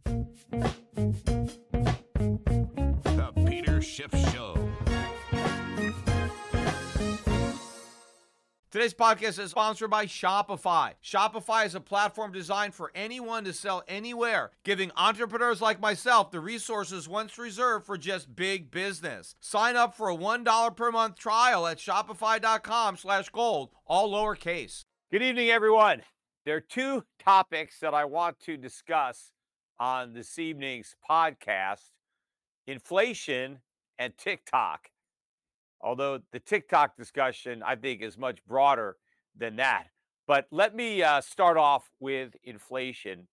The Peter Schiff Show. Today's podcast is sponsored by Shopify. Shopify is a platform designed for anyone to sell anywhere, giving entrepreneurs like myself the resources once reserved for just big business. Sign up for a $1 per month trial at shopify.com/gold, all lowercase. Good evening, everyone. There are two topics that I want to discuss on this evening's podcast: inflation and TikTok. Although the TikTok discussion, I think, is much broader than that. But let me start off with inflation.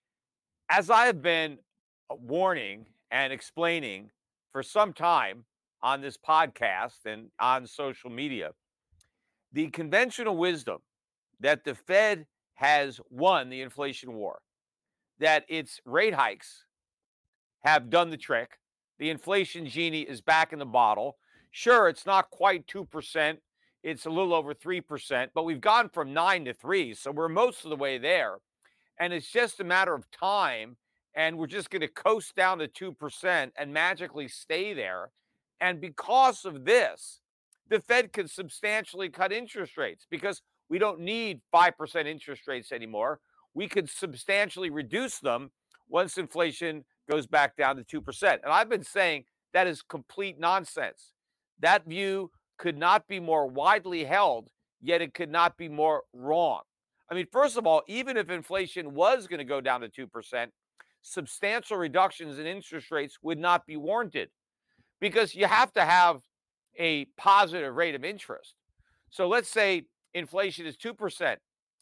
As I have been warning and explaining for some time on this podcast and on social media, the conventional wisdom that the Fed has won the inflation war, that its rate hikes have done the trick, the inflation genie is back in the bottle. Sure, it's not quite 2%. It's a little over 3%, but we've gone from 9 to 3, so we're most of the way there. And it's just a matter of time, and we're just going to coast down to 2% and magically stay there. And because of this, the Fed could substantially cut interest rates because we don't need 5% interest rates anymore. We could substantially reduce them once inflation goes back down to 2%. And I've been saying that is complete nonsense. That view could not be more widely held, yet it could not be more wrong. I mean, first of all, even if inflation was going to go down to 2%, substantial reductions in interest rates would not be warranted because you have to have a positive rate of interest. So let's say inflation is 2%.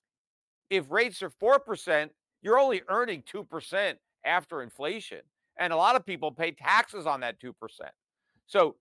If rates are 4%, you're only earning 2% after inflation. And a lot of people pay taxes on that 2%. So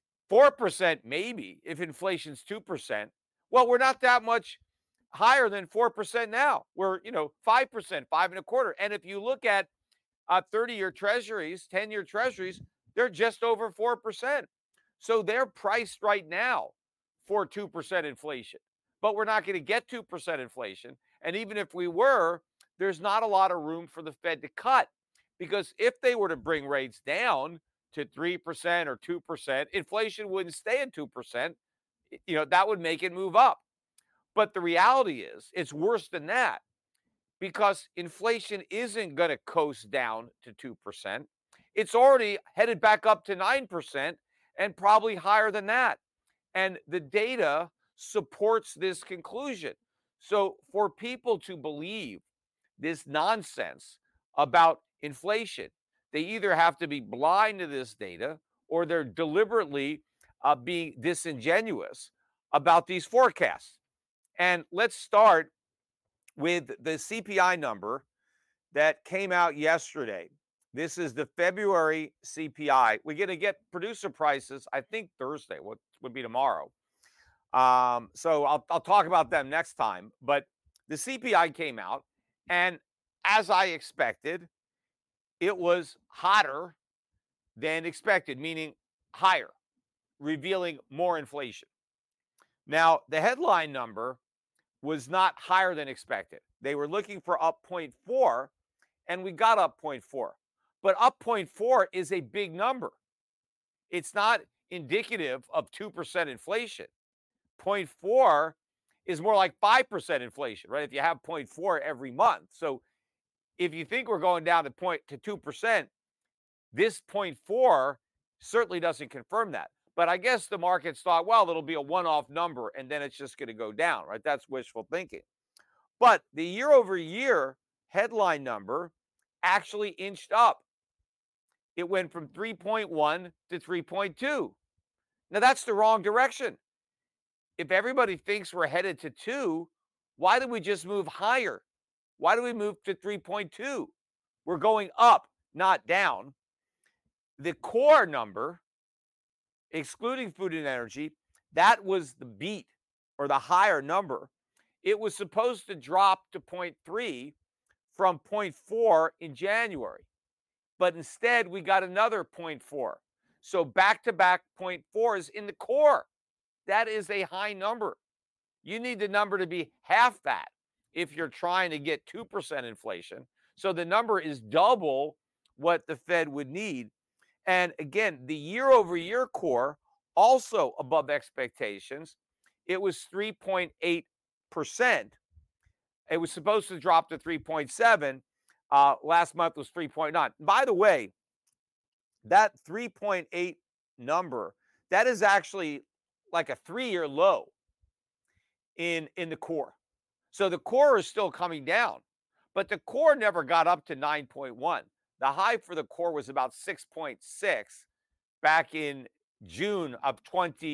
4% maybe if inflation's 2%. Well, we're not that much higher than 4% now. We're, 5%, 5.25%. And if you look at 30-year treasuries, 10-year treasuries, they're just over 4%. So they're priced right now for 2% inflation. But we're not going to get 2% inflation. And even if we were, there's not a lot of room for the Fed to cut. Because if they were to bring rates down to 3% or 2%, inflation wouldn't stay at 2%. That would make it move up. But the reality is it's worse than that because inflation isn't going to coast down to 2%. It's already headed back up to 9% and probably higher than that. And the data supports this conclusion. So for people to believe this nonsense about inflation, they either have to be blind to this data or they're deliberately being disingenuous about these forecasts. And let's start with the CPI number that came out yesterday. This is the February CPI. We're going to get producer prices, I think Thursday, what would be tomorrow. So I'll talk about them next time. But the CPI came out, and as I expected, it was hotter than expected, meaning higher, revealing more inflation. Now, the headline number was not higher than expected. They were looking for up 0.4, and we got up 0.4. But up 0.4 is a big number. It's not indicative of 2% inflation. 0.4 is more like 5% inflation, right? If you have 0.4 every month. So if you think we're going down to 2%, this 0.4 certainly doesn't confirm that. But I guess the markets thought, well, it'll be a one-off number, and then it's just going to go down, right? That's wishful thinking. But the year-over-year headline number actually inched up. It went from 3.1 to 3.2. Now, that's the wrong direction. If everybody thinks we're headed to 2, why did we just move higher? Why do we move to 3.2? We're going up, not down. The core number, excluding food and energy, that was the beat or the higher number. It was supposed to drop to 0.3 from 0.4 in January. But instead, we got another 0.4. So back-to-back 0.4s in the core. That is a high number. You need the number to be half that if you're trying to get 2% inflation. So the number is double what the Fed would need. And again, the year-over-year core also above expectations. It was 3.8%. It was supposed to drop to 3.7. Last month was 3.9. By the way, that 3.8 number, that is actually like a 3-year low in the core. So the core is still coming down, but the core never got up to 9.1. The high for the core was about 6.6 back in June of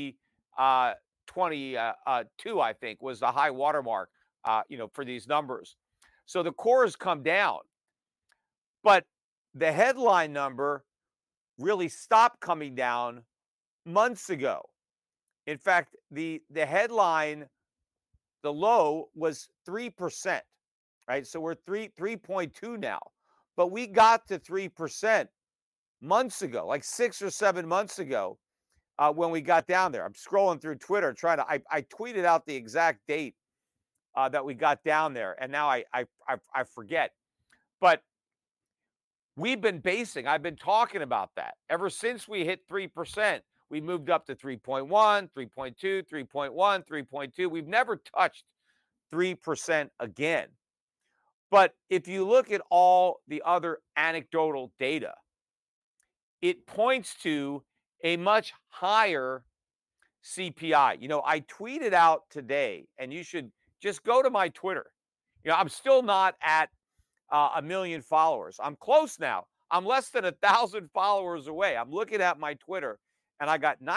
2022, I think, was the high watermark, for these numbers. So the core has come down, but the headline number really stopped coming down months ago. In fact, the headline, the low was 3%, right? So we're 3.2 now, but we got to 3% months ago, like 6 or 7 months ago, when we got down there. I'm scrolling through Twitter trying to. I tweeted out the exact date that we got down there, and now I forget. But I've been talking about that ever since we hit 3%. We moved up to 3.1, 3.2, 3.1, 3.2. We've never touched 3% again. But if you look at all the other anecdotal data, it points to a much higher CPI. I tweeted out today, and you should just go to my Twitter. I'm still not at 1 million followers. I'm close now. I'm less than 1,000 followers away. I'm looking at my Twitter, and I got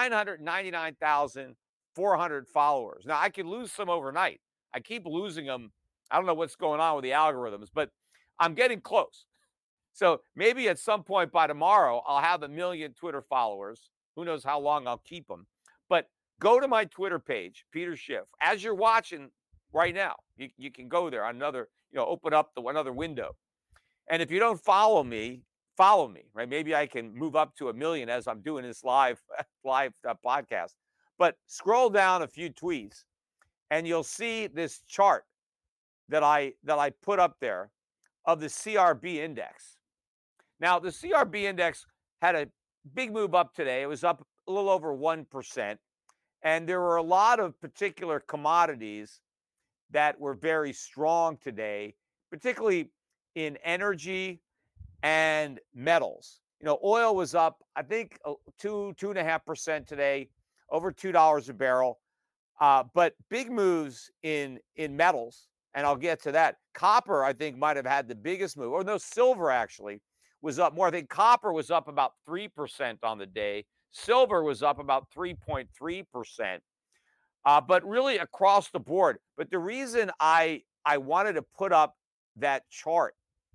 999,400 followers. Now, I could lose some overnight. I keep losing them. I don't know what's going on with the algorithms, but I'm getting close. So maybe at some point by tomorrow, I'll have 1 million Twitter followers. Who knows how long I'll keep them. But go to my Twitter page, Peter Schiff. As you're watching right now, you can go there on another, open up another window. And if you don't follow me, right? Maybe I can move up to 1 million as I'm doing this live podcast. But scroll down a few tweets, and you'll see this chart that I put up there of the CRB index. Now, the CRB index had a big move up today. It was up a little over 1%. And there were a lot of particular commodities that were very strong today, particularly in energy and metals. Oil was up, I think, 2.5% today, over $2 a barrel. But big moves in metals, and I'll get to that. Copper, I think, might have had the biggest move. Or no, silver actually was up more. I think copper was up about 3% on the day. Silver was up about 3.3%. But really across the board. But the reason I wanted to put up that chart,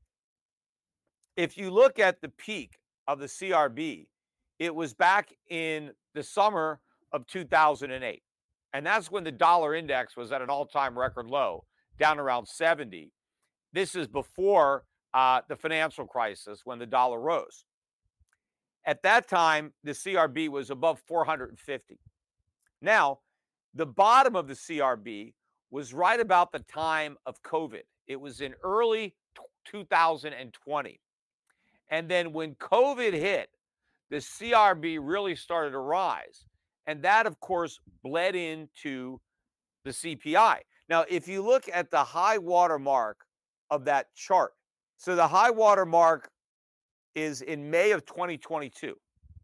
if you look at the peak of the CRB, it was back in the summer of 2008. And that's when the dollar index was at an all-time record low, down around 70. This is before the financial crisis when the dollar rose. At that time, the CRB was above 450. Now, the bottom of the CRB was right about the time of COVID. It was in early 2020. And then when COVID hit, the CRB really started to rise. And that, of course, bled into the CPI. Now, if you look at the high water mark of that chart, so the high water mark is in May of 2022.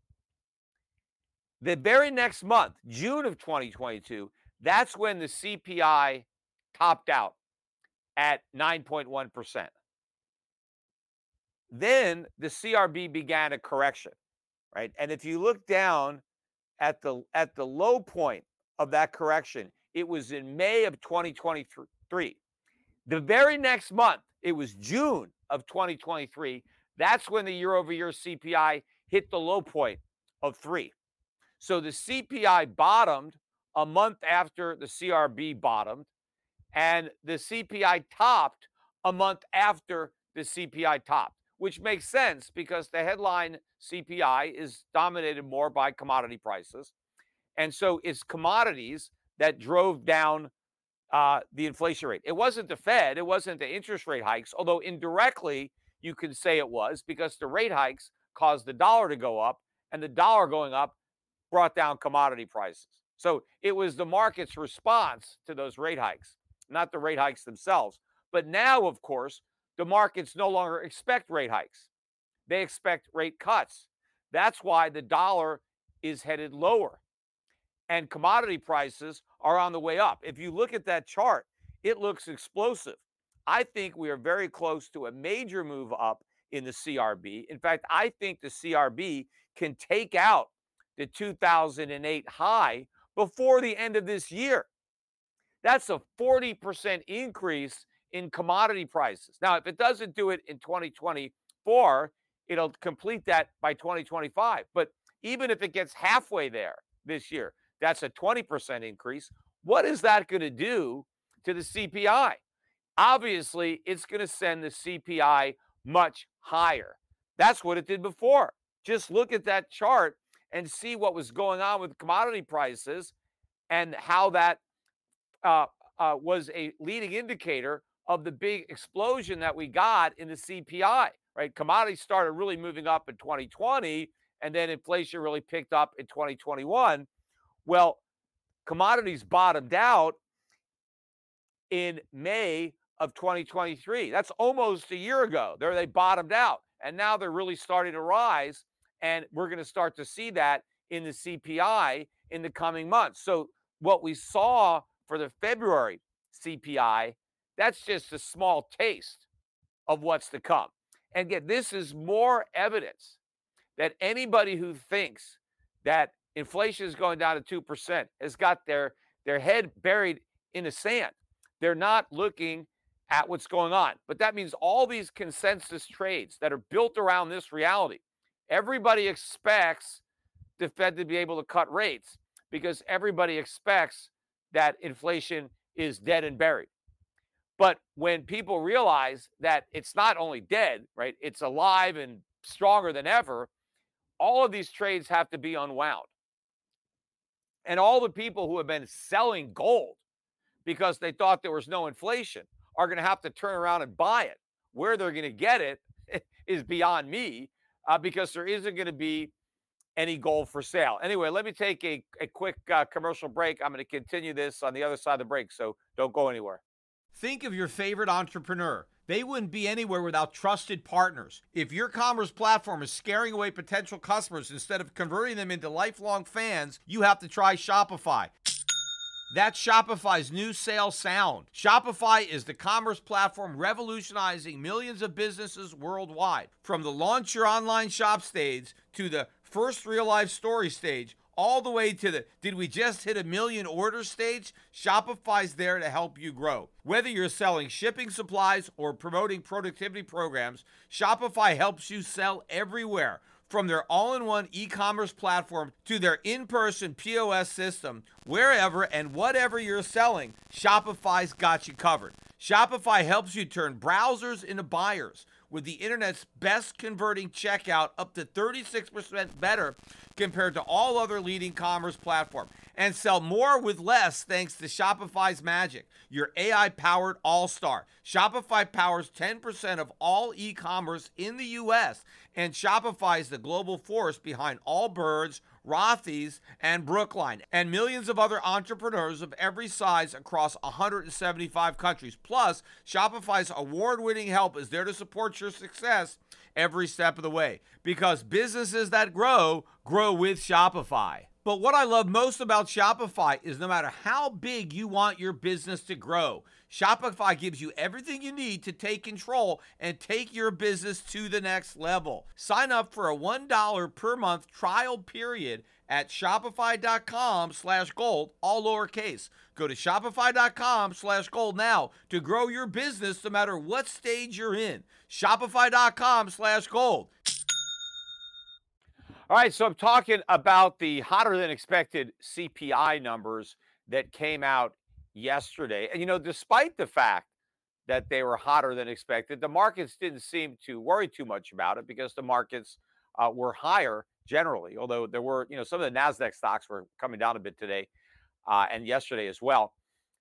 The very next month, June of 2022, that's when the CPI topped out at 9.1%. Then the CRB began a correction, right? And if you look down at the low point of that correction, it was in May of 2023. The very next month, it was June of 2023. That's when the year-over-year CPI hit the low point of 3. So the CPI bottomed a month after the CRB bottomed, and the CPI topped a month after the CPI topped, which makes sense because the headline CPI is dominated more by commodity prices. And so it's commodities that drove down the inflation rate. It wasn't the Fed. It wasn't the interest rate hikes, although indirectly you can say it was, because the rate hikes caused the dollar to go up, and the dollar going up brought down commodity prices. So it was the market's response to those rate hikes, not the rate hikes themselves. But now, of course, the markets no longer expect rate hikes. They expect rate cuts. That's why the dollar is headed lower and commodity prices are on the way up. If you look at that chart, it looks explosive. I think we are very close to a major move up in the CRB. In fact, I think the CRB can take out the 2008 high before the end of this year. That's a 40% increase in commodity prices. Now, if it doesn't do it in 2024, it'll complete that by 2025. But even if it gets halfway there this year, that's a 20% increase. What is that going to do to the CPI? Obviously, it's going to send the CPI much higher. That's what it did before. Just look at that chart and see what was going on with commodity prices and how that was a leading indicator of the big explosion that we got in the CPI, right? Commodities started really moving up in 2020, and then inflation really picked up in 2021. Well, commodities bottomed out in May of 2023. That's almost a year ago. They bottomed out, and now they're really starting to rise, and we're going to start to see that in the CPI in the coming months. So what we saw for the February CPI, that's just a small taste of what's to come. And again, this is more evidence that anybody who thinks that inflation is going down to 2% has got their head buried in the sand. They're not looking at what's going on. But that means all these consensus trades that are built around this reality, everybody expects the Fed to be able to cut rates because everybody expects that inflation is dead and buried. But when people realize that it's not only dead, right, it's alive and stronger than ever, all of these trades have to be unwound. And all the people who have been selling gold because they thought there was no inflation are going to have to turn around and buy it. Where they're going to get it is beyond me because there isn't going to be any gold for sale. Anyway, let me take a quick commercial break. I'm going to continue this on the other side of the break, so don't go anywhere. Think of your favorite entrepreneur. They wouldn't be anywhere without trusted partners. If your commerce platform is scaring away potential customers instead of converting them into lifelong fans, you have to try Shopify. That's Shopify's new sales sound. Shopify is the commerce platform revolutionizing millions of businesses worldwide. From the launch your online shop stage to the first real life story stage, all the way to the did we just hit 1 million orders stage, Shopify's there to help you grow. Whether you're selling shipping supplies or promoting productivity programs, Shopify helps you sell everywhere. From their all-in-one e-commerce platform to their in-person POS system, wherever and whatever you're selling, Shopify's got you covered. Shopify helps you turn browsers into buyers with the internet's best converting checkout up to 36% better compared to all other leading commerce platforms. And sell more with less thanks to Shopify's magic, your AI-powered all-star. Shopify powers 10% of all e-commerce in the U.S., and Shopify is the global force behind Allbirds, Rothy's, and Brookline, and millions of other entrepreneurs of every size across 175 countries. Plus, Shopify's award-winning help is there to support your success every step of the way, because businesses that grow, grow with Shopify. But what I love most about Shopify is no matter how big you want your business to grow, Shopify gives you everything you need to take control and take your business to the next level. Sign up for a $1 per month trial period at shopify.com/gold, all lowercase. Go to shopify.com/gold now to grow your business no matter what stage you're in. Shopify.com/gold. All right, so I'm talking about the hotter than expected CPI numbers that came out yesterday. And, despite the fact that they were hotter than expected, the markets didn't seem to worry too much about it because the markets were higher generally, although there were, some of the NASDAQ stocks were coming down a bit today and yesterday as well.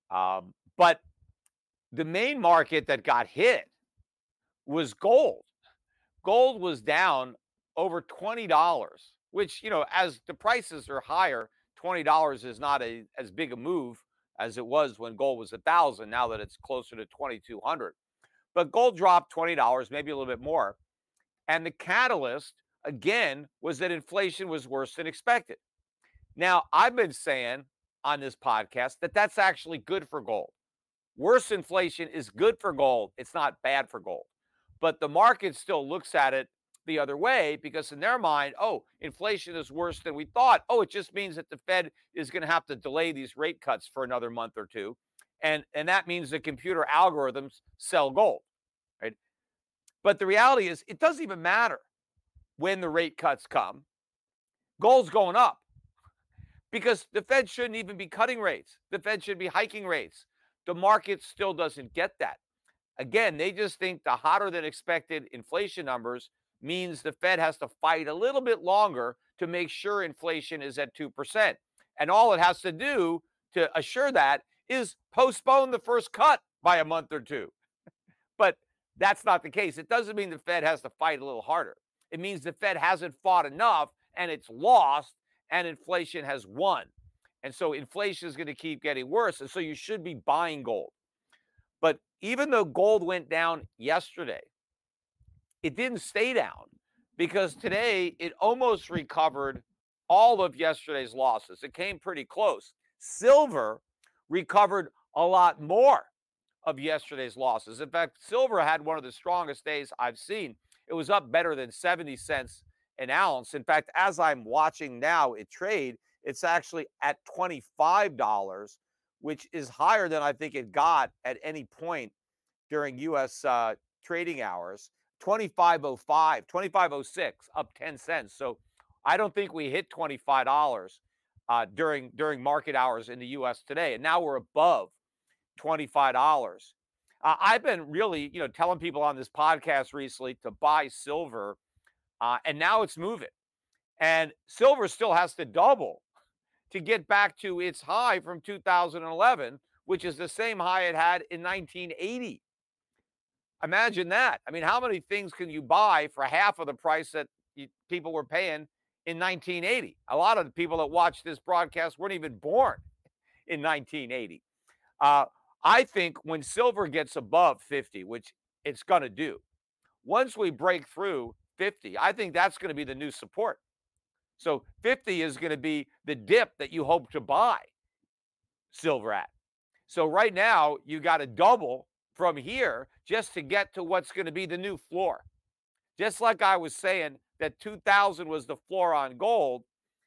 But the main market that got hit was gold. gold was down over $20, which, as the prices are higher, $20 is not as big a move as it was when gold was 1,000. Now that it's closer to 2,200, but gold dropped $20, maybe a little bit more. And the catalyst, again, was that inflation was worse than expected. Now, I've been saying on this podcast that that's actually good for gold. Worse inflation is good for gold. It's not bad for gold. But the market still looks at it the other way because in their mind, oh, inflation is worse than we thought. Oh, it just means that the Fed is going to have to delay these rate cuts for another month or two. And that means the computer algorithms sell gold, right? But the reality is it doesn't even matter when the rate cuts come. Gold's going up because the Fed shouldn't even be cutting rates. The Fed should be hiking rates. The market still doesn't get that. Again, they just think the hotter than expected inflation numbers means the Fed has to fight a little bit longer to make sure inflation is at 2%. And all it has to do to assure that is postpone the first cut by a month or two. But that's not the case. It doesn't mean the Fed has to fight a little harder. It means the Fed hasn't fought enough and it's lost and inflation has won. And so inflation is going to keep getting worse. And so you should be buying gold. But even though gold went down yesterday, it didn't stay down because today it almost recovered all of yesterday's losses. It came pretty close. Silver recovered a lot more of yesterday's losses. In fact, silver had one of the strongest days I've seen. It was up better than 70 cents an ounce. In fact, as I'm watching now it trade, it's actually at $25, which is higher than I think it got at any point during U.S. Trading hours. 25.05, 25.06, up 10 cents. So I don't think we hit $25 during market hours in the U.S. today. And now we're above $25. I've been really, telling people on this podcast recently to buy silver, and now it's moving. And silver still has to double to get back to its high from 2011, which is the same high it had in 1980. Imagine that. I mean, how many things can you buy for half of the price that people were paying in 1980? A lot of the people that watch this broadcast weren't even born in 1980. I think when silver gets above 50, which it's going to do, once we break through 50, I think that's going to be the new support. So 50 is going to be the dip that you hope to buy silver at. So right now, you got to double from here just to get to what's going to be the new floor. Just like I was saying that 2000 was the floor on gold,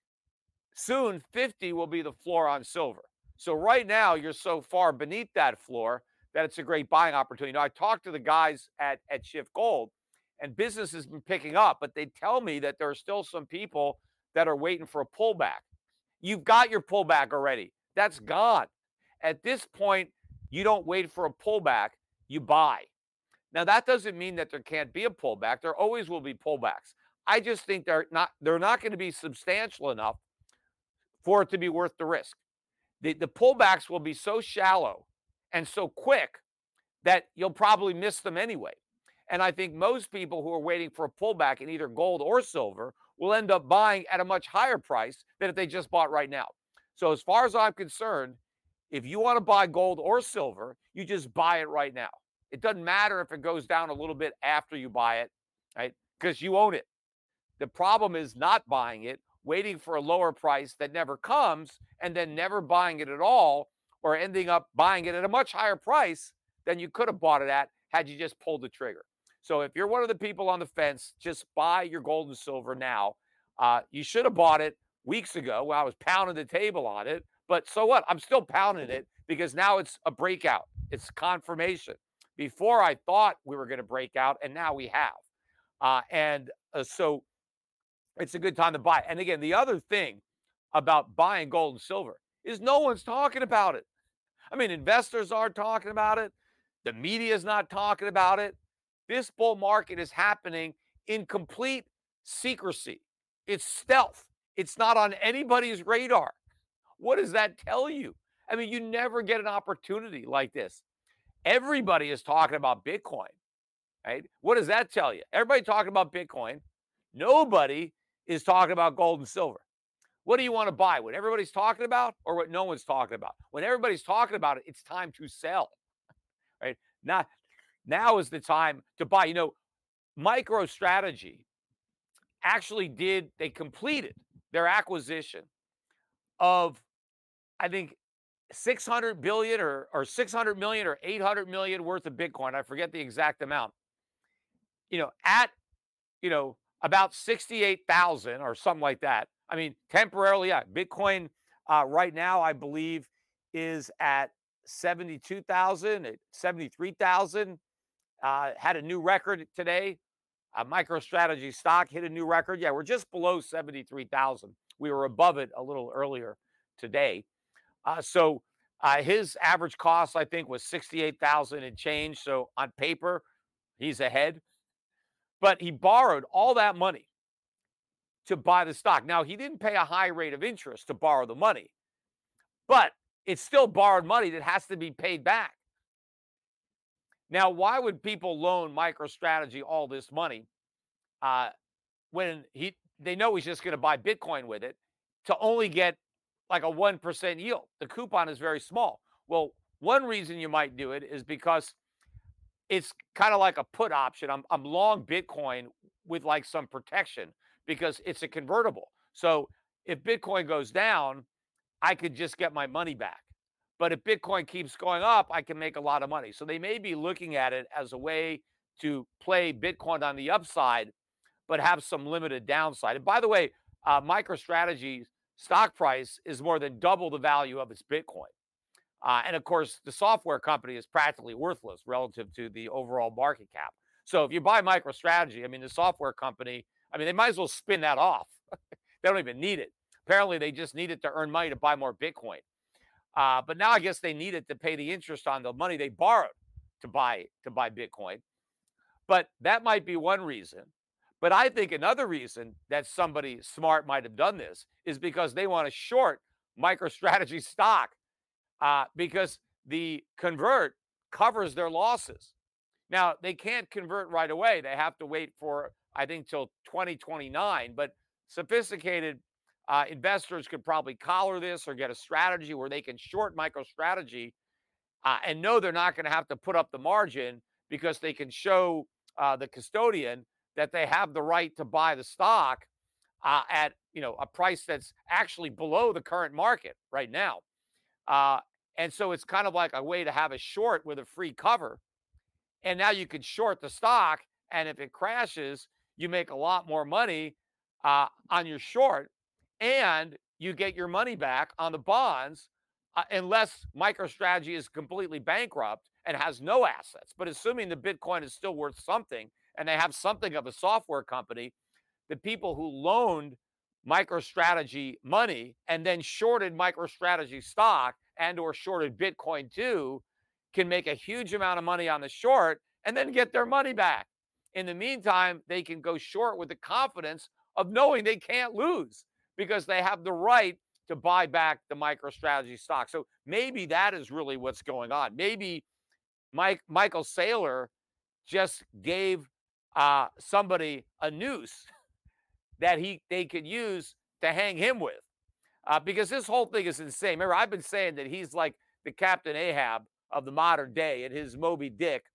soon 50 will be the floor on silver. So right now, you're so far beneath that floor that it's a great buying opportunity. Now, I talked to the guys at Shift Gold, and business has been picking up, but they tell me that there are still some people that are waiting for a pullback. You've got your pullback already. That's gone. At this point, you don't wait for a pullback, you buy. Now, that doesn't mean that there can't be a pullback. There always will be pullbacks. I just think they're not going to be substantial enough for it to be worth the risk. The pullbacks will be so shallow and so quick that you'll probably miss them anyway. And I think most people who are waiting for a pullback in either gold or silver will end up buying at a much higher price than if they just bought right now. So as far as I'm concerned, if you want to buy gold or silver, you just buy it right now. It doesn't matter if it goes down a little bit after you buy it, right? Because you own it. The problem is not buying it, waiting for a lower price that never comes, and then never buying it at all, or ending up buying it at a much higher price than you could have bought it at had you just pulled the trigger. So if you're one of the people on the fence, just buy your gold and silver now. You should have bought it weeks ago when I was pounding the table on it. But so what? I'm still pounding it because now it's a breakout. It's confirmation. Before I thought we were going to break out, and now we have. So it's a good time to buy. And again, the other thing about buying gold and silver is no one's talking about it. I mean, investors aren't talking about it. The media is not talking about it. This bull market is happening in complete secrecy. It's stealth. It's not on anybody's radar. What does that tell you? I mean, you never get an opportunity like this. Everybody is talking about Bitcoin. right? What does that tell you? Everybody talking about Bitcoin. Nobody is talking about gold and silver. What do you want to buy? What everybody's talking about or what no one's talking about? When everybody's talking about it, it's time to sell, right? Now is the time to buy. MicroStrategy they completed their acquisition of, I think, 600 billion or 600 million or 800 million worth of Bitcoin. I forget the exact amount. At about 68,000 or something like that. I mean, temporarily, yeah. Bitcoin right now, I believe, is at 72,000, 73,000. Had a new record today. MicroStrategy stock hit a new record. Yeah, we're just below 73,000. We were above it a little earlier today. So his average cost, I think, was 68,000 and change. So on paper, he's ahead. But he borrowed all that money to buy the stock. Now, he didn't pay a high rate of interest to borrow the money, but it's still borrowed money that has to be paid back. Now, why would people loan MicroStrategy all this money when they know he's just going to buy Bitcoin with it to only get like a 1% yield? The coupon is very small. Well, one reason you might do it is because it's kind of like a put option. I'm long Bitcoin with like some protection because it's a convertible. So if Bitcoin goes down, I could just get my money back. But if Bitcoin keeps going up, I can make a lot of money. So they may be looking at it as a way to play Bitcoin on the upside, but have some limited downside. And by the way, MicroStrategy's stock price is more than double the value of its Bitcoin. And of course, the software company is practically worthless relative to the overall market cap. So if you buy MicroStrategy, I mean, the software company, I mean, they might as well spin that off. They don't even need it. Apparently, they just need it to earn money to buy more Bitcoin. But now I guess they need it to pay the interest on the money they borrowed to buy Bitcoin. But that might be one reason. But I think another reason that somebody smart might have done this is because they want to short MicroStrategy stock. Because the convert covers their losses. Now, they can't convert right away. They have to wait for, I think, till 2029. But sophisticated investors could probably collar this or get a strategy where they can short MicroStrategy and know they're not going to have to put up the margin because they can show the custodian that they have the right to buy the stock at a price that's actually below the current market right now. And so it's kind of like a way to have a short with a free cover. And now you can short the stock. And if it crashes, you make a lot more money on your short. And you get your money back on the bonds unless MicroStrategy is completely bankrupt and has no assets. But assuming the Bitcoin is still worth something and they have something of a software company, the people who loaned MicroStrategy money and then shorted MicroStrategy stock and or shorted Bitcoin too can make a huge amount of money on the short and then get their money back. In the meantime, they can go short with the confidence of knowing they can't lose because they have the right to buy back the MicroStrategy stock. So maybe that is really what's going on. Maybe Michael Saylor just gave somebody a noose that they could use to hang him with. Because this whole thing is insane. Remember, I've been saying that he's like the Captain Ahab of the modern day, and his Moby Dick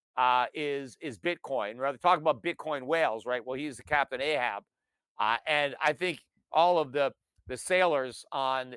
is Bitcoin. Rather talk about Bitcoin whales, right? Well, he's the Captain Ahab, and I think all of the sailors on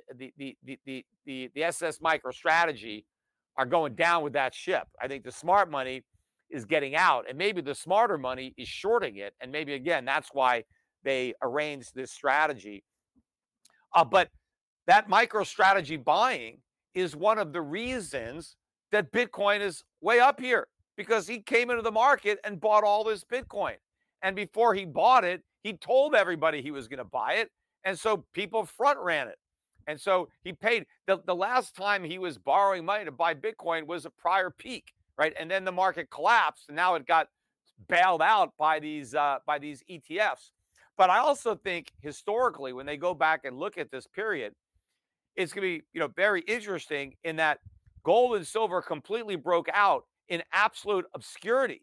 the SS MicroStrategy are going down with that ship. I think the smart money is getting out, and maybe the smarter money is shorting it, and maybe again that's why they arranged this strategy. But that MicroStrategy buying is one of the reasons that Bitcoin is way up here because he came into the market and bought all this Bitcoin. And before he bought it, he told everybody he was going to buy it. And so people front ran it. And so he paid. The last time he was borrowing money to buy Bitcoin was a prior peak, right? And then the market collapsed and now it got bailed out by these ETFs. But I also think historically, when they go back and look at this period, it's going to be, very interesting in that gold and silver completely broke out in absolute obscurity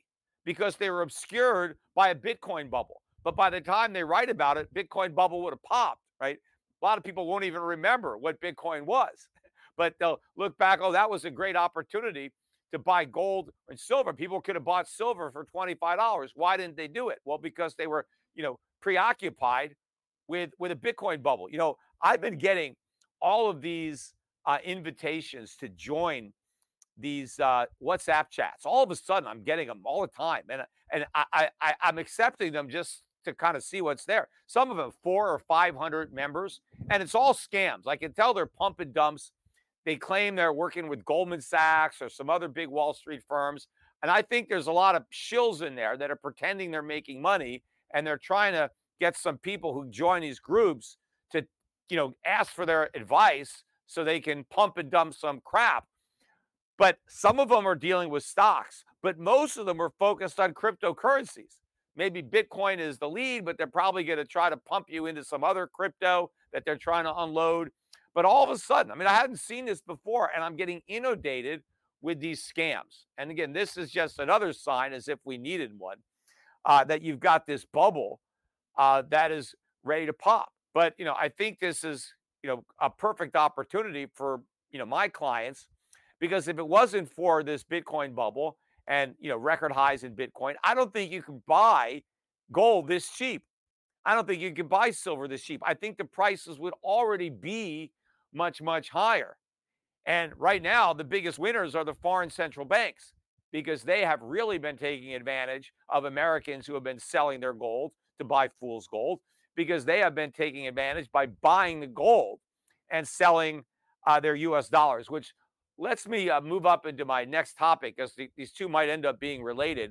because they were obscured by a Bitcoin bubble. But by the time they write about it, Bitcoin bubble would have popped, right? A lot of people won't even remember what Bitcoin was, but they'll look back, oh, that was a great opportunity to buy gold and silver. People could have bought silver for $25. Why didn't they do it? Well, because they were, preoccupied with a Bitcoin bubble. I've been getting all of these invitations to join these WhatsApp chats. All of a sudden, I'm getting them all the time, and I'm accepting them just to kind of see what's there. Some of them 400 or 500 members, and it's all scams. I can tell they're pump and dumps. They claim they're working with Goldman Sachs or some other big Wall Street firms, and I think there's a lot of shills in there that are pretending they're making money, and they're trying to get some people who join these groups to, ask for their advice so they can pump and dump some crap. But some of them are dealing with stocks, but most of them are focused on cryptocurrencies. Maybe Bitcoin is the lead, but they're probably going to try to pump you into some other crypto that they're trying to unload. But all of a sudden, I hadn't seen this before, and I'm getting inundated with these scams. And again, this is just another sign, as if we needed one, that you've got this bubble that is ready to pop. But, I think this is, a perfect opportunity for, my clients, because if it wasn't for this Bitcoin bubble and, record highs in Bitcoin, I don't think you can buy gold this cheap. I don't think you can buy silver this cheap. I think the prices would already be much, much higher. And right now, the biggest winners are the foreign central banks, because they have really been taking advantage of Americans who have been selling their gold to buy fool's gold, because they have been taking advantage by buying the gold and selling their US dollars, which lets me move up into my next topic, as these two might end up being related.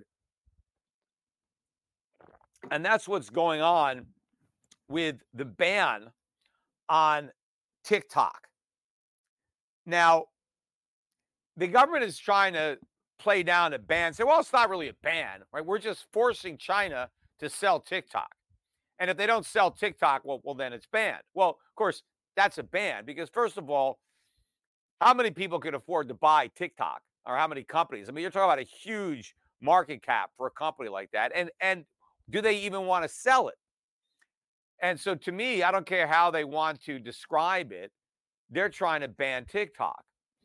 And that's what's going on with the ban on TikTok. Now, the government is trying to play down a ban, say, well, it's not really a ban, right? We're just forcing China to sell TikTok. And if they don't sell TikTok, well, then it's banned. Well, of course, that's a ban, because first of all, how many people can afford to buy TikTok, or how many companies? You're talking about a huge market cap for a company like that. And do they even want to sell it? And so to me, I don't care how they want to describe it, they're trying to ban TikTok.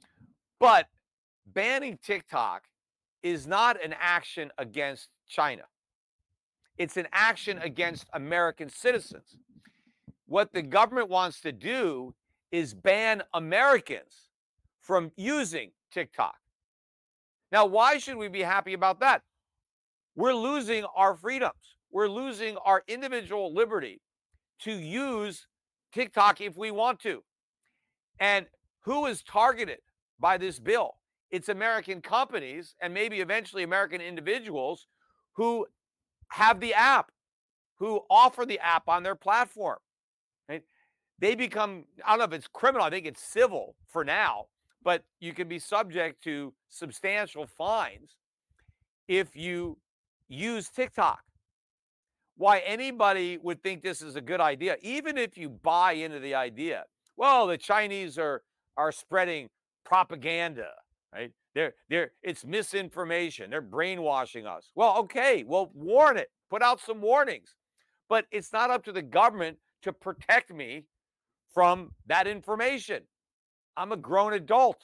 But banning TikTok is not an action against China. It's an action against American citizens. What the government wants to do is ban Americans from using TikTok. Now, why should we be happy about that? We're losing our freedoms. We're losing our individual liberty to use TikTok if we want to. And who is targeted by this bill? It's American companies, and maybe eventually American individuals who have the app, who offer the app on their platform. Right? They become, I don't know if it's criminal, I think it's civil for now, but you can be subject to substantial fines if you use TikTok. Why anybody would think this is a good idea, even if you buy into the idea, well, the Chinese are spreading propaganda, right? It's misinformation. They're brainwashing us. Well, okay, well, warn it. Put out some warnings. But it's not up to the government to protect me from that information. I'm a grown adult.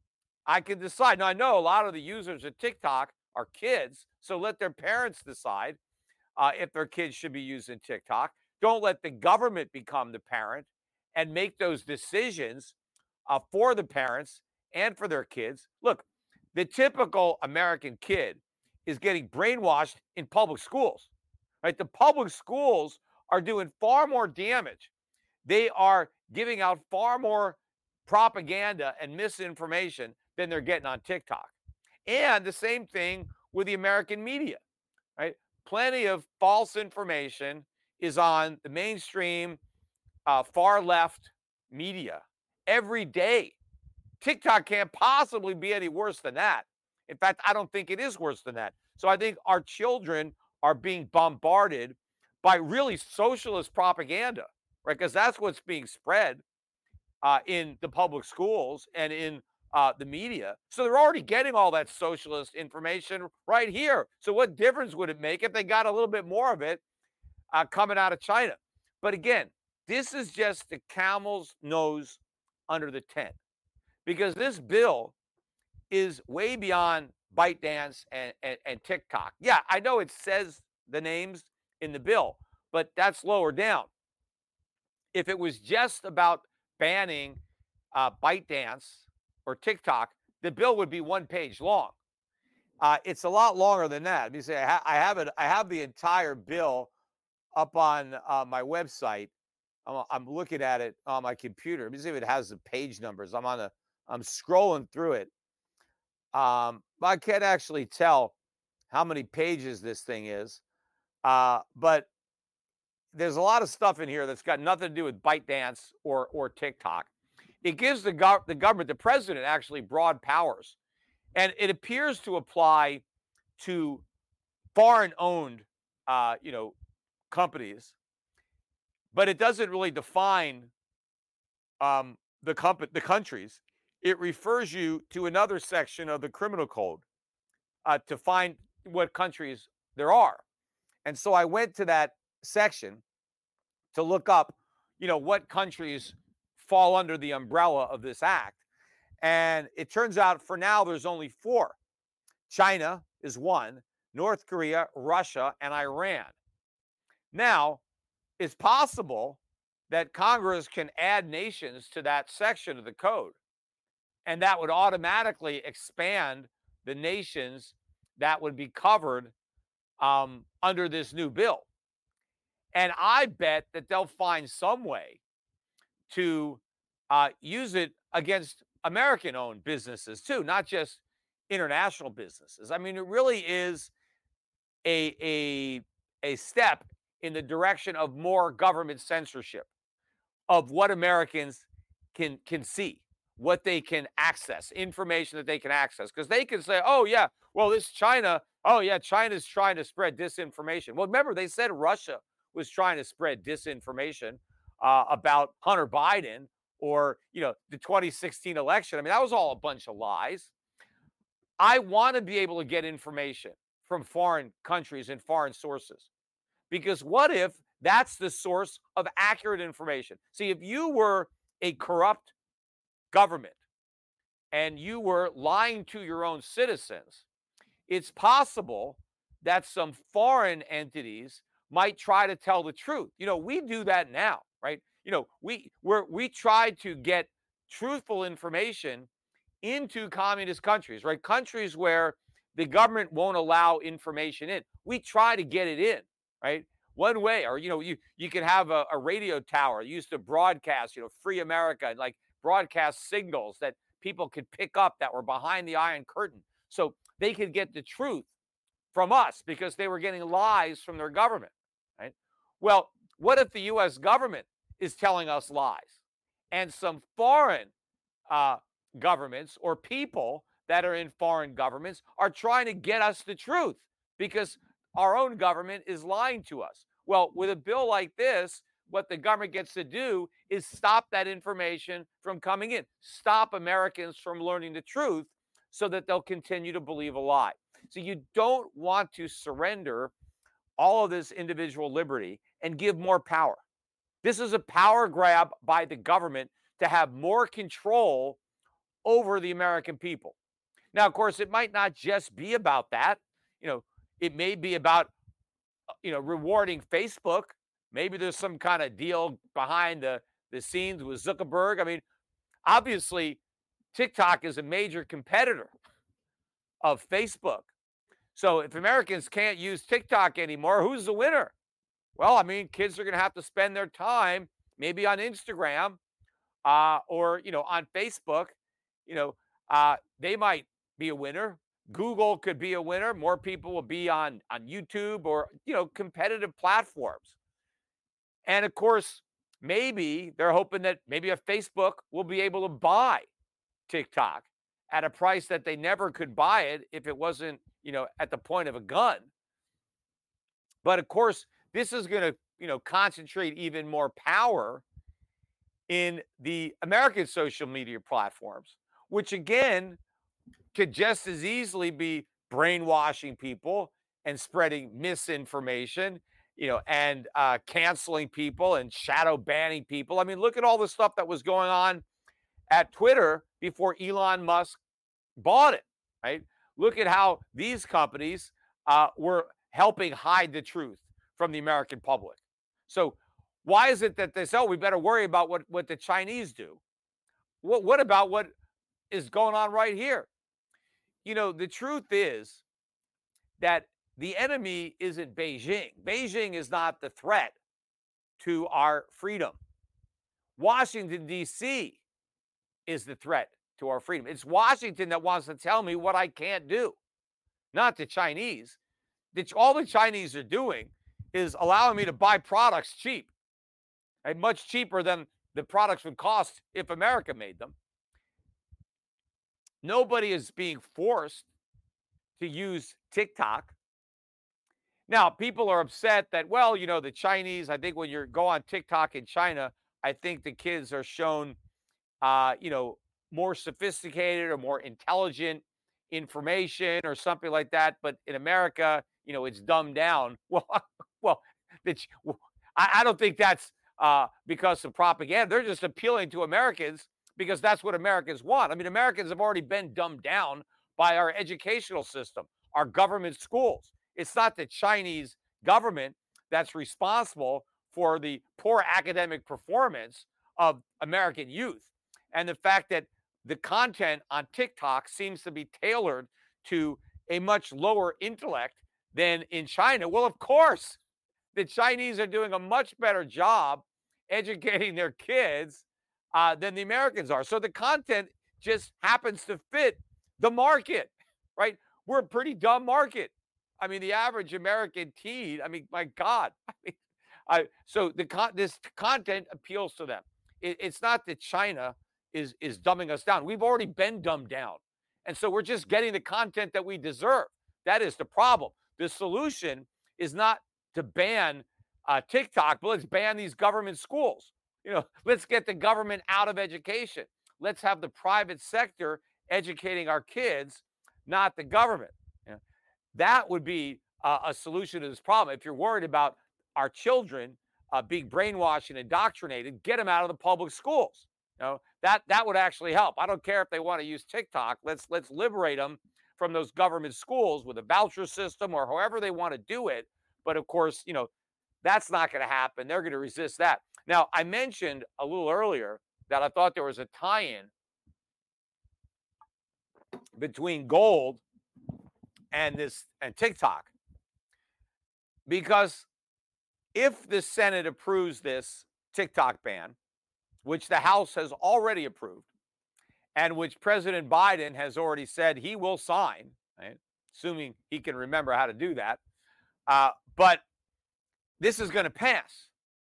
I can decide. Now, I know a lot of the users of TikTok are kids, so let their parents decide if their kids should be using TikTok. Don't let the government become the parent and make those decisions for the parents and for their kids. Look, the typical American kid is getting brainwashed in public schools, right? The public schools are doing far more damage. They are giving out far more propaganda and misinformation than they're getting on TikTok. And the same thing with the American media, right? Plenty of false information is on the mainstream far left media every day. TikTok can't possibly be any worse than that. In fact, I don't think it is worse than that. So I think our children are being bombarded by really socialist propaganda, right? Because that's what's being spread in the public schools and in the media. So they're already getting all that socialist information right here. So what difference would it make if they got a little bit more of it coming out of China? But again, this is just the camel's nose under the tent because this bill is way beyond ByteDance and TikTok. Yeah, I know it says the names in the bill, but that's lower down. If it was just about banning ByteDance or TikTok, the bill would be 1 page long. It's a lot longer than that. Let me say I have it. I have the entire bill up on my website. I'm looking at it on my computer. Let me see if it has the page numbers. I'm scrolling through it. I can't actually tell how many pages this thing is, but there's a lot of stuff in here that's got nothing to do with ByteDance or TikTok. It gives the government, the president, actually broad powers, and it appears to apply to foreign-owned, companies, but it doesn't really define the countries. It refers you to another section of the criminal code to find what countries there are. And so I went to that section to look up, what countries fall under the umbrella of this act. And it turns out for now there's only 4. China is one, North Korea, Russia, and Iran. Now, it's possible that Congress can add nations to that section of the code, and that would automatically expand the nations that would be covered under this new bill. And I bet that they'll find some way to use it against American-owned businesses too, not just international businesses. I mean, it really is a step in the direction of more government censorship of what Americans can see, what they can access, information that they can access. Because they can say, oh, yeah, well, this China, oh, yeah, China's trying to spread disinformation. Well, remember, they said Russia was trying to spread disinformation about Hunter Biden or, the 2016 election. I mean, that was all a bunch of lies. I want to be able to get information from foreign countries and foreign sources. Because what if that's the source of accurate information? See, if you were a corrupt government and you were lying to your own citizens, it's possible that some foreign entities might try to tell the truth. We do that now, right? We try to get truthful information into communist countries, right? Countries where the government won't allow information in. We try to get it in, right? One way, or you can have a radio tower used to broadcast, free America, and like broadcast signals that people could pick up that were behind the Iron Curtain, so they could get the truth from us because they were getting lies from their government, right? Well, what if the U.S. government is telling us lies, and some foreign governments or people that are in foreign governments are trying to get us the truth because our own government is lying to us? Well, with a bill like this, what the government gets to do is stop that information from coming in, stop Americans from learning the truth so that they'll continue to believe a lie. So you don't want to surrender all of this individual liberty and give more power. This is a power grab by the government to have more control over the American people. Now, of course, it might not just be about that. It may be about, rewarding Facebook. Maybe there's some kind of deal behind the scenes with Zuckerberg. I mean, obviously, TikTok is a major competitor of Facebook. So if Americans can't use TikTok anymore, who's the winner? Well, I mean, kids are going to have to spend their time maybe on Instagram or, on Facebook. They might be a winner. Google could be a winner. More people will be on YouTube or, competitive platforms. And of course, maybe they're hoping that maybe a Facebook will be able to buy TikTok at a price that they never could buy it if it wasn't, at the point of a gun. But of course, this is going to, concentrate even more power in the American social media platforms, which again could just as easily be brainwashing people and spreading misinformation, and canceling people and shadow banning people. I mean, look at all the stuff that was going on at Twitter before Elon Musk bought it, right? Look at how these companies were helping hide the truth from the American public. So why is it that they say, oh, we better worry about what the Chinese do? What about what is going on right here? The truth is that the enemy isn't Beijing. Beijing is not the threat to our freedom. Washington, D.C. is the threat to our freedom. It's Washington that wants to tell me what I can't do, not the Chinese. All the Chinese are doing is allowing me to buy products cheap, and much cheaper than the products would cost if America made them. Nobody is being forced to use TikTok. Now, people are upset that, well, the Chinese, I think when you go on TikTok in China, I think the kids are shown, more sophisticated or more intelligent information or something like that. But in America, it's dumbed down. Well, I don't think that's because of propaganda. They're just appealing to Americans because that's what Americans want. I mean, Americans have already been dumbed down by our educational system, our government schools. It's not the Chinese government that's responsible for the poor academic performance of American youth. And the fact that the content on TikTok seems to be tailored to a much lower intellect than in China. Well, of course, the Chinese are doing a much better job educating their kids than the Americans are. So the content just happens to fit the market, right? We're a pretty dumb market. I mean, the average American teen, I mean, my God. So this content appeals to them. It's not that China is dumbing us down. We've already been dumbed down. And so we're just getting the content that we deserve. That is the problem. The solution is not to ban TikTok, but let's ban these government schools. Let's get the government out of education. Let's have the private sector educating our kids, not the government. That would be a solution to this problem. If you're worried about our children being brainwashed and indoctrinated, get them out of the public schools. That would actually help. I don't care if they want to use TikTok. Let's liberate them from those government schools with a voucher system or however they want to do it. But of course, that's not going to happen. They're going to resist that. Now, I mentioned a little earlier that I thought there was a tie-in between gold and TikTok, because if the Senate approves this TikTok ban, which the House has already approved, and which President Biden has already said he will sign, right? Assuming he can remember how to do that, but this is going to pass.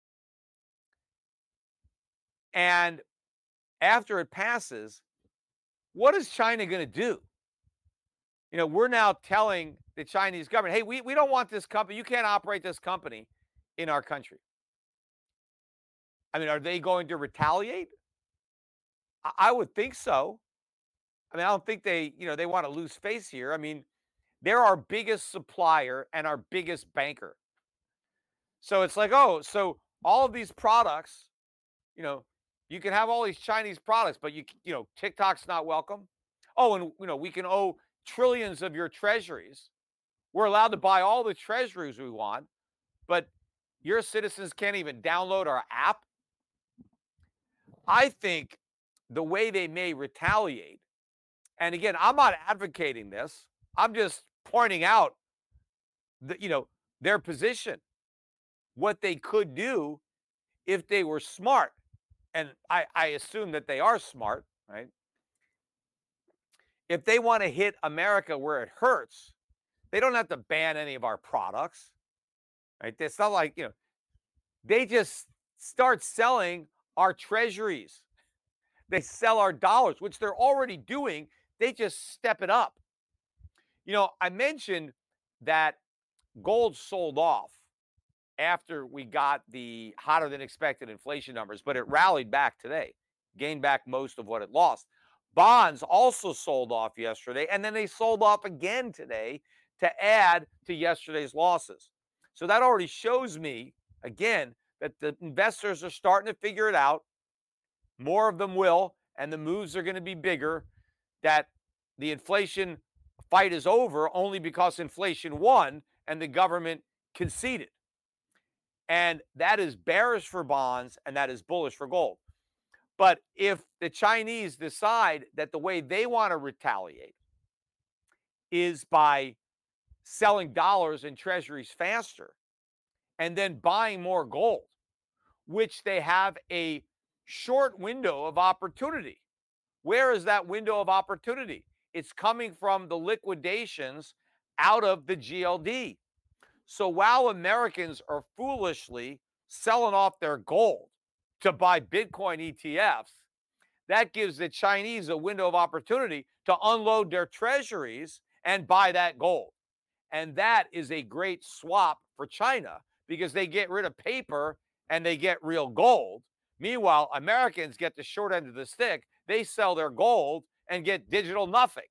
And after it passes, what is China going to do? We're now telling the Chinese government, hey, we don't want this company. You can't operate this company in our country. I mean, are they going to retaliate? I would think so. I mean, I don't think they want to lose face here. I mean, they're our biggest supplier and our biggest banker. So it's like, oh, so all of these products, you can have all these Chinese products, but TikTok's not welcome. Oh, and we can owe trillions of your treasuries. We're allowed to buy all the treasuries we want, but your citizens can't even download our app. I think the way they may retaliate, and again, I'm not advocating this. I'm just pointing out their position, what they could do if they were smart. And I assume that they are smart, right? If they want to hit America where it hurts, they don't have to ban any of our products, right? It's not like, they just start selling our treasuries. They sell our dollars, which they're already doing. They just step it up. I mentioned that gold sold off after we got the hotter than expected inflation numbers, but it rallied back today, gained back most of what it lost. Bonds also sold off yesterday, and then they sold off again today to add to yesterday's losses. So that already shows me, again, that the investors are starting to figure it out. More of them will, and the moves are going to be bigger, that the inflation fight is over only because inflation won and the government conceded. And that is bearish for bonds and that is bullish for gold. But if the Chinese decide that the way they want to retaliate is by selling dollars and treasuries faster and then buying more gold, which they have a short window of opportunity. Where is that window of opportunity? It's coming from the liquidations out of the GLD. So while Americans are foolishly selling off their gold to buy Bitcoin ETFs, that gives the Chinese a window of opportunity to unload their treasuries and buy that gold. And that is a great swap for China because they get rid of paper and they get real gold. Meanwhile, Americans get the short end of the stick. They sell their gold and get digital nothing.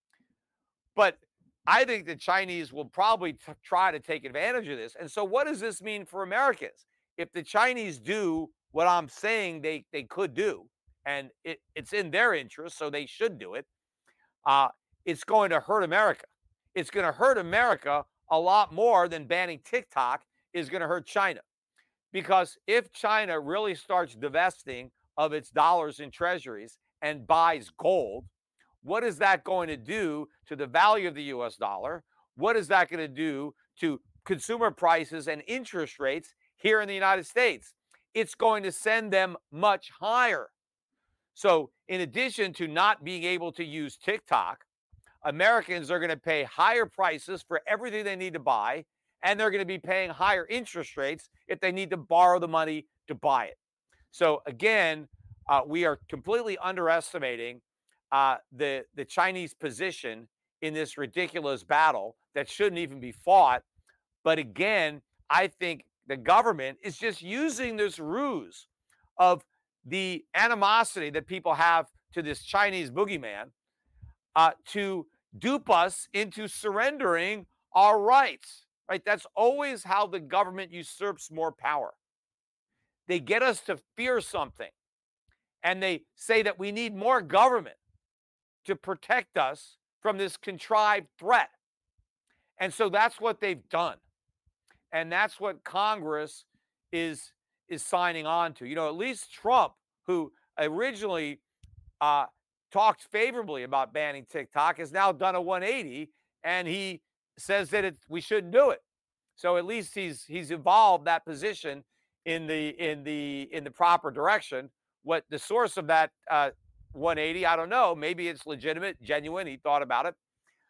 But I think the Chinese will probably try to take advantage of this. And so what does this mean for Americans? If the Chinese do what I'm saying they could do, and it's in their interest, so they should do it, it's going to hurt America. It's going to hurt America a lot more than banning TikTok is going to hurt China. Because if China really starts divesting of its dollars and treasuries and buys gold, what is that going to do to the value of the US dollar? What is that going to do to consumer prices and interest rates here in the United States? It's going to send them much higher. So, in addition to not being able to use TikTok, Americans are going to pay higher prices for everything they need to buy, and they're going to be paying higher interest rates if they need to borrow the money to buy it. So, again, we are completely underestimating the Chinese position in this ridiculous battle that shouldn't even be fought. But again, I think the government is just using this ruse of the animosity that people have to this Chinese boogeyman to dupe us into surrendering our rights, right? That's always how the government usurps more power. They get us to fear something, and they say that we need more government to protect us from this contrived threat. And so that's what they've done. And that's what Congress is signing on to. You know, at least Trump, who originally talked favorably about banning TikTok, has now done a 180, and he says that we shouldn't do it. So at least he's evolved that position in the proper direction. What the source of that 180, I don't know. Maybe it's legitimate, genuine. He thought about it.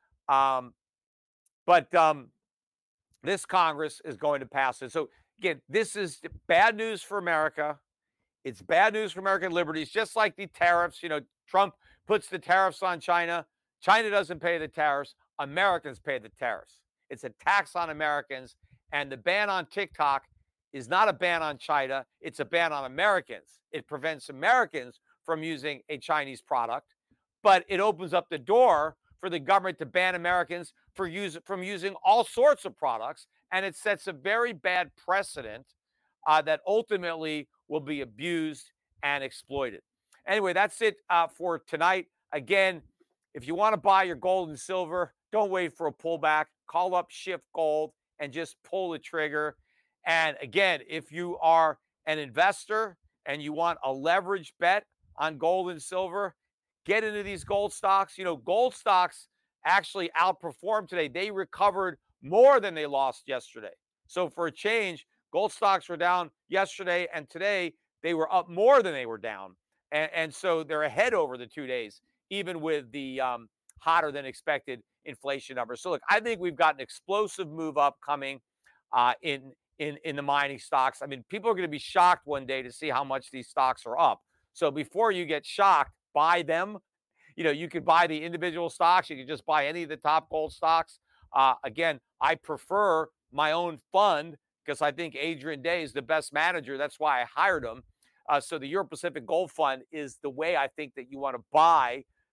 But this Congress is going to pass it. So again, this is bad news for America. It's bad news for American liberties, just like the tariffs. You know, Trump puts the tariffs on China. China doesn't pay the tariffs. Americans pay the tariffs. It's a tax on Americans. And the ban on TikTok is not a ban on China. It's a ban on Americans. It prevents Americans from using a Chinese product, but it opens up the door for the government to ban Americans from using all sorts of products. And it sets a very bad precedent that ultimately will be abused and exploited. Anyway, that's it for tonight. Again, if you want to buy your gold and silver, don't wait for a pullback. Call up Shift Gold and just pull the trigger. And again, if you are an investor and you want a leverage bet on gold and silver, get into these gold stocks. You know, gold stocks actually outperformed today. They recovered more than they lost yesterday. So for a change, gold stocks were down yesterday, and today they were up more than they were down. And so they're ahead over the 2 days, even with the hotter than expected inflation numbers. So look, I think we've got an explosive move up coming in the mining stocks. I mean, people are going to be shocked one day to see how much these stocks are up. So before you get shocked, buy them. You know, you could buy the individual stocks. You could just buy any of the top gold stocks. Again, I prefer my own fund because I think Adrian Day is the best manager. That's why I hired him. So the Euro Pacific Gold Fund is the way I think that you want to buy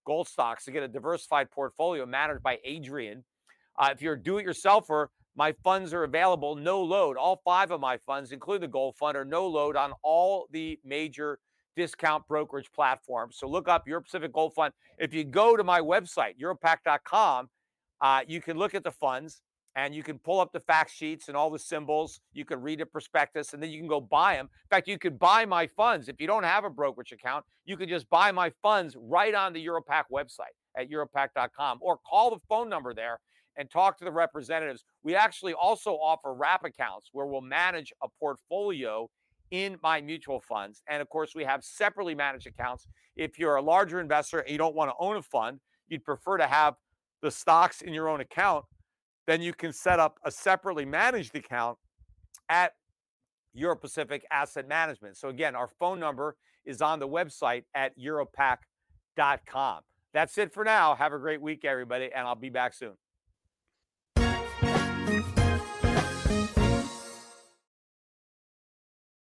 gold stocks to get a diversified portfolio managed by Adrian. If you're a do-it-yourselfer, my funds are available, no load. All 5 of my funds, including the gold fund, are no load on all the major discount brokerage platforms. So look up Euro Pacific Gold Fund. If you go to my website, europac.com, you can look at the funds and you can pull up the fact sheets and all the symbols. You can read the prospectus and then you can go buy them. In fact, you could buy my funds. If you don't have a brokerage account, you can just buy my funds right on the Europac website at europac.com or call the phone number there and talk to the representatives. We actually also offer wrap accounts where we'll manage a portfolio in my mutual funds. And of course, we have separately managed accounts. If you're a larger investor and you don't want to own a fund, you'd prefer to have the stocks in your own account, then you can set up a separately managed account at Euro Pacific Asset Management. So again, our phone number is on the website at europac.com. That's it for now. Have a great week, everybody, and I'll be back soon.